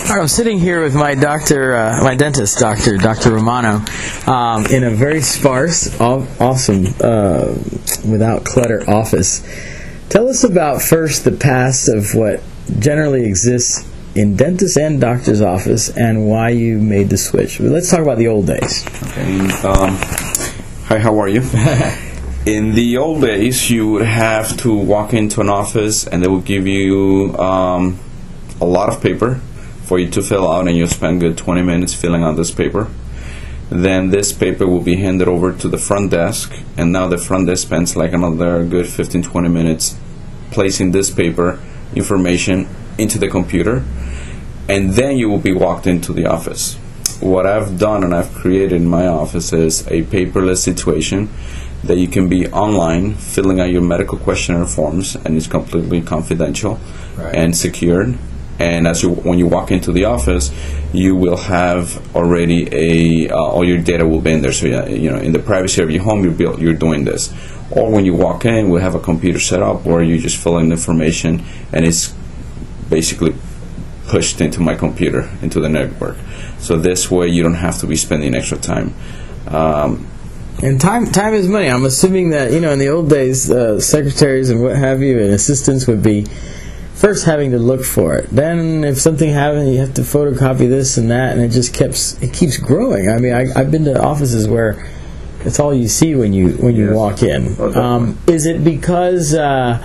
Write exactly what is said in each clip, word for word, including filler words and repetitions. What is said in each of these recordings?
I'm sitting here with my doctor, uh, my dentist doctor, Doctor Romano, um, in a very sparse, aw- awesome, uh, without clutter office. Tell us about first the past of what generally exists in dentist and doctor's office and why you made the switch. Let's talk about the old days. Okay. Um, hi, how are you? In the old days, you would have to walk into an office and they would give you um, a lot of paper for you to fill out, and you spend good twenty minutes filling out this paper. Then this paper will be handed over to the front desk, and now the front desk spends like another good fifteen to twenty minutes placing this paper information into the computer, and then you will be walked into the office. What I've done and I've created in my office is a paperless situation that you can be online filling out your medical questionnaire forms, and it's completely confidential right. and secured. And as you, when you walk into the office, you will have already a uh, all your data will be in there. So yeah, you know, in the privacy of your home, you're built, you're doing this. Or when you walk in, we have a computer set up where you just fill in the information, and it's basically pushed into my computer, into the network. So this way, you don't have to be spending extra time. Um, And time time is money. I'm assuming that, you know, in the old days, uh, secretaries and what have you and assistants would be first having to look for it. Then if something happened, you have to photocopy this and that, and it just keeps it keeps growing. I mean, I, I've been to offices where it's all you see when you when you yes. walk in. Um, is it because uh,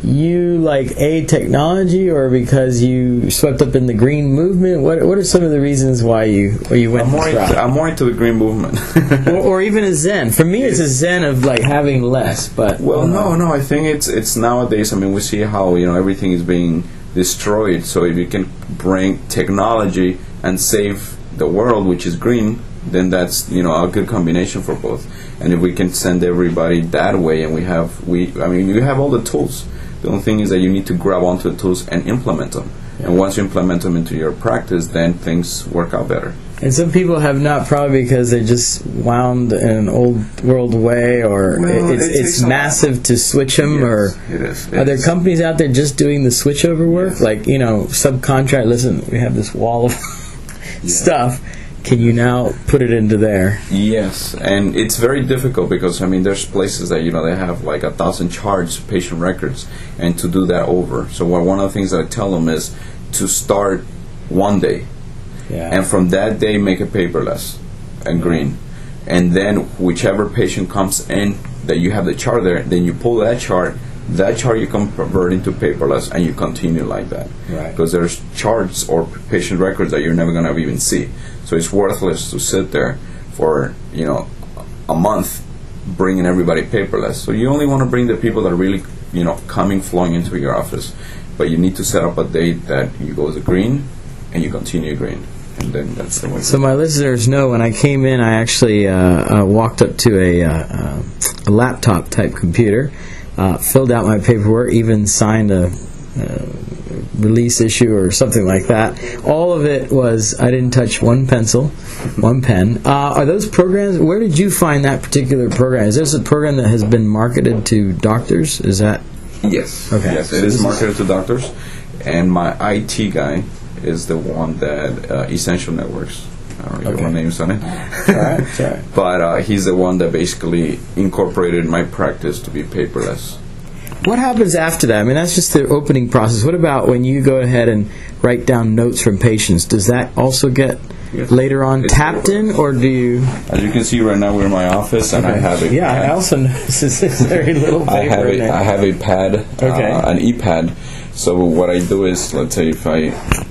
you like A, technology, or because you swept up in the green movement? What What are some of the reasons why you why you went? I'm more, into, I'm more into the green movement, or, or even a Zen. For me, it's a Zen of like having less. But well, uh, no, no. I think it's it's nowadays. I mean, we see how you know everything is being destroyed. So if you can bring technology and save the world, which is green, then that's you know a good combination for both. And if we can send everybody that way, and we have we, I mean, you have all the tools. The only thing is that you need to grab onto the tools and implement them. Yeah. And once you implement them into your practice, then things work out better. And some people have not, probably because they're just wound in an old world way, or well, it's, it's, it's massive to switch them. Yes, or it is. It are there is. companies out there just doing the switchover work? Yes. Like, you know, subcontract, listen, we have this wall of yeah. stuff. Can you now put it into there? Yes, and it's very difficult because, I mean, there's places that, you know, they have like a thousand charts, patient records, and to do that over. So what, one of the things that I tell them is to start one day, yeah. and from that day make it paperless and green. And then whichever patient comes in that you have the chart there, then you pull that chart, that chart you can convert into paperless, and you continue like that. Right. Because there's charts or patient records that you're never going to even see. So it's worthless to sit there for, you know, a month bringing everybody paperless. So you only want to bring the people that are really, you know, coming, flowing into your office. But you need to set up a date that you go to green and you continue green. And then that's the way. So my listeners know when I came in, I actually uh, uh, walked up to a, uh, a laptop type computer, uh, filled out my paperwork, even signed a uh, release issue or something like that. All of it was, I didn't touch one pencil, one pen. Uh, are those programs, where did you find that particular program? Is this a program that has been marketed to doctors? Is that? Yes. Okay. Yes, it is marketed to doctors. And my I T guy is the one that, uh, Essential Networks, I don't know okay. what name's on it. All right, all right. But uh, he's the one that basically incorporated my practice to be paperless. What happens after that? I mean, that's just the opening process. What about when you go ahead and write down notes from patients? Does that also get yes. later on it's tapped in, or do you? As you can see right now, we're in my office, and okay. I have a yeah. pad. I also noticed there's very little paper I have a, in there. I have a pad, okay. uh, an e-pad. So what I do is, let's say, if I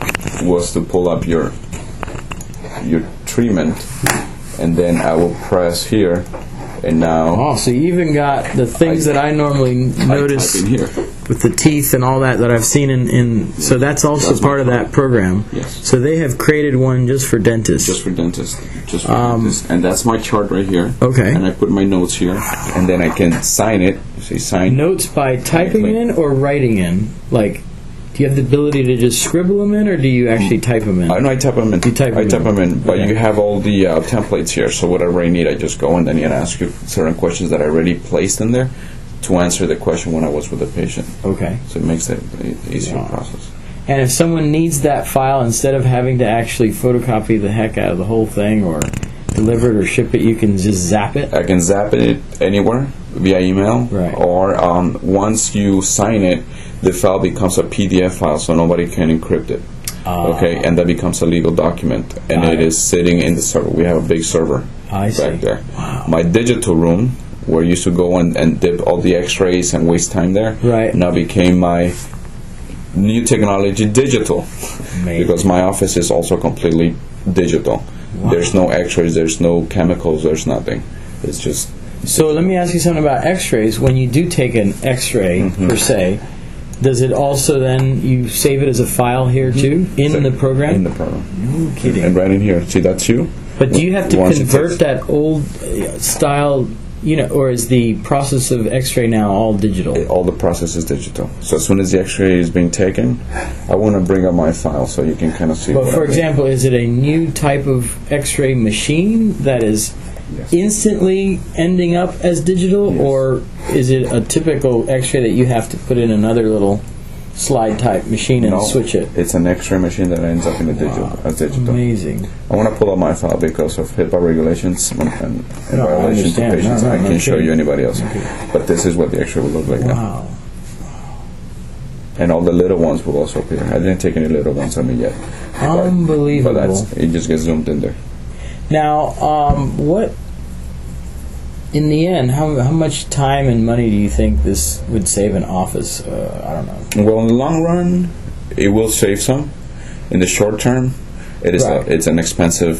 was to pull up your your treatment, and then I will press here. And now, oh, so you even got the things I, that I normally notice I type in here. with the teeth and all that that I've seen in. in yeah. So that's also that's part of that program. Yes. So they have created one just for dentists. Just for dentists. Just for um, dentists. And that's my chart right here. Okay. And I put my notes here, and then I can sign it. Say sign. Notes by typing in or writing in, like. Do you have the ability to just scribble them in, or do you actually type them in? I know I type them in. You type them I type in. them in, but okay. you have all the uh, templates here. So whatever I need, I just go and then you ask you certain questions that I already placed in there to answer the question when I was with the patient. Okay. So it makes it an easier wow. process. And if someone needs that file, instead of having to actually photocopy the heck out of the whole thing or deliver it or ship it, you can just zap it? I can zap it anywhere via email. Right. Or um, once you sign it, the file becomes a P D F file, so nobody can encrypt it. Uh, okay, and that becomes a legal document, and it is sitting in the server. We have a big server I see. back there. Wow. My digital room, where you used to go and, and dip all the x-rays and waste time there, Right. now became my new technology digital. Amazing. Because my office is also completely digital. Wow. There's no x-rays, there's no chemicals, there's nothing. It's just... So let me ask you something about x-rays. When you do take an x-ray, Mm-hmm. per se, does it also then, you save it as a file here too, in So- the program? In the program. No kidding. And right in here, see that's you? But do you have to Once it convert takes- that old uh, style, you know, or is the process of x-ray now all digital? All the process is digital. So as soon as the x-ray is being taken, I want to bring up my file so you can kind of see But what for I did. example, is it a new type of x-ray machine that is Yes. instantly ending up as digital, Yes. or is it a typical x-ray that you have to put in another little slide type machine and No, switch it? It's an x-ray machine that ends up in a digital, Wow. as digital. Amazing. I want to pull up my file because of HIPAA regulations and, and, and No, I violations to understand. patients. No, no, I no can't show kidding. you anybody else. But this is what the x-ray will look like now. Wow. And all the little ones will also appear. I didn't take any little ones on me yet. But- Unbelievable. But that's, it just gets zoomed in there. Now, um, what, in the end, how how much time and money do you think this would save an office? Uh, I don't know. Well, in the long run, it will save some. In the short term, it is Right. a, it's an expensive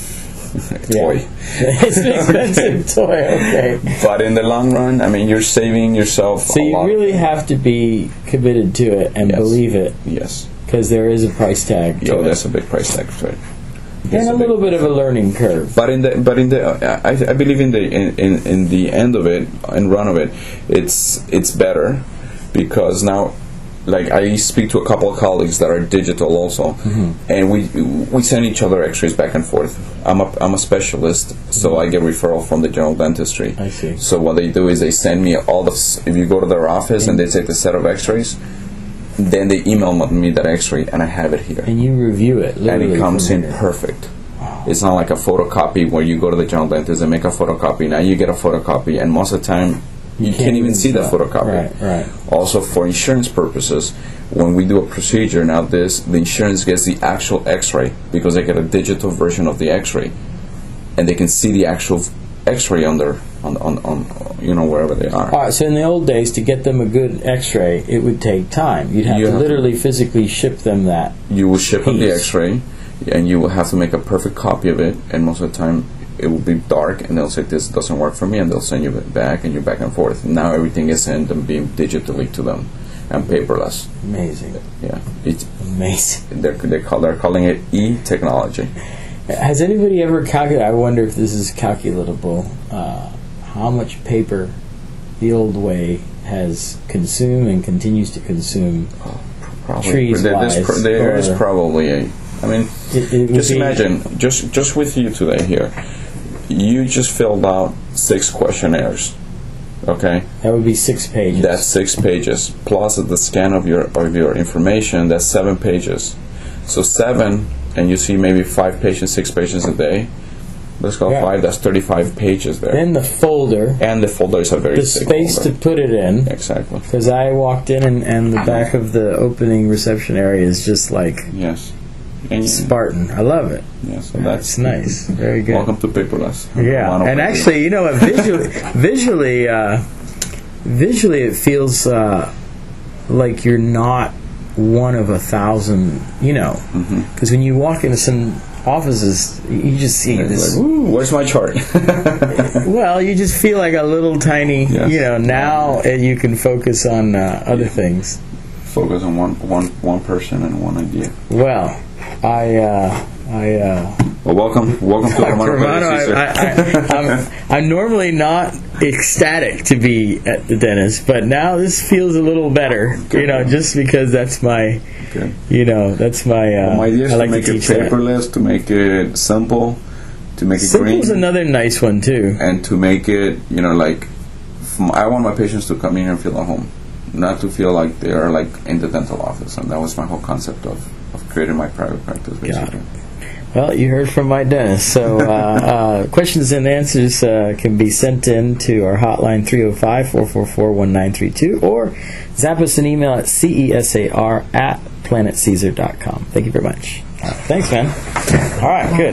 toy. It's an expensive toy, okay. But in the long run, I mean, you're saving yourself So a you lot. really have to be committed to it and Yes. believe it, Yes. because there is a price tag to Yo, it. that's a big price tag to it. And That's a big- little bit of a learning curve. But in the but in the uh, I, I believe in the in, in, in the end of it and run of it, it's it's better because now, like I speak to a couple of colleagues that are digital also, Mm-hmm. and we we send each other X-rays back and forth. I'm a I'm a specialist, so I get referral from the general dentistry. I see. So what they do is they send me all the s- if you go to their office and they take the set of X-rays, then they email me that X-ray and I have it here. And you review it, And literally. it comes from in here. perfect. It's not like a photocopy where you go to the general dentist and make a photocopy. Now you get a photocopy, and most of the time you, can't, even see the tell. photocopy. Right, right. Also, for insurance purposes, when we do a procedure now, this the insurance gets the actual X-ray because they get a digital version of the X-ray, and they can see the actual X-ray on their on on, on you know wherever they are. All right, so in the old days, to get them a good x-ray, it would take time. You'd have You to have to- literally physically ship them that. You will ship them the Piece. X-ray, and you will have to make a perfect copy of it. And most of the time, it will be dark, and they'll say this doesn't work for me, and they'll send you it back, and you're back and forth. Now everything is sent and being digitally to them, and paperless. Amazing. Yeah, it's Amazing. they're they call they're calling it e-technology. Has anybody ever calculated, I wonder if this is calculatable, uh, how much paper the old way has consumed and continues to consume? Probably Trees there, there's wise, pr- there is or- probably a. I mean, It, it would just be- imagine, just just with you today here, you just filled out six questionnaires. Okay, That would be six pages. that's six pages plus the scan of your of your information. That's seven pages. So seven, and you see maybe five patients, six patients a day. Let's go Yeah. five. That's thirty-five pages there. Then the folder, And the folder is a very the thick space to folder. put it in. Exactly. Because I walked in and, and the back of the opening reception area is just like Yes. And you- Spartan. I love it. yeah, so That's that's nice. Very good. welcome to paperless. Yeah, Mono and paper. actually, you know what? Visually, visually, uh, visually, it feels uh, like you're not one of a thousand. You know, because when you walk into some offices, you just see It's this. like, ooh, where's my chart? Well, you just feel like a little tiny. Yes. You know, now uh, you can focus on uh, other things. Focus on one, one, one person and one idea. Well, I, uh, I. Uh, Well, welcome, welcome to Hermano Romano, Perez, sir. I, I, I'm, I'm normally not ecstatic to be at the dentist, but now this feels a little better. Good. You know, just because that's my, Good. you know, that's my. Uh, My idea is I to like make to it teach that. paperless, to make it simple, to make it green, Simple's another nice one too. and to make it, you know, like, from, I want my patients to come in here and feel at home. not to feel like they are like in the dental office, and that was my whole concept of, of creating my private practice, basically. Well, you heard from my dentist. So uh, uh, questions and answers uh, can be sent in to our hotline three oh five, four four four, one nine three two or zap us an email at cesar at planet caesar dot com. Thank you very much. Uh, thanks, man. All right, good.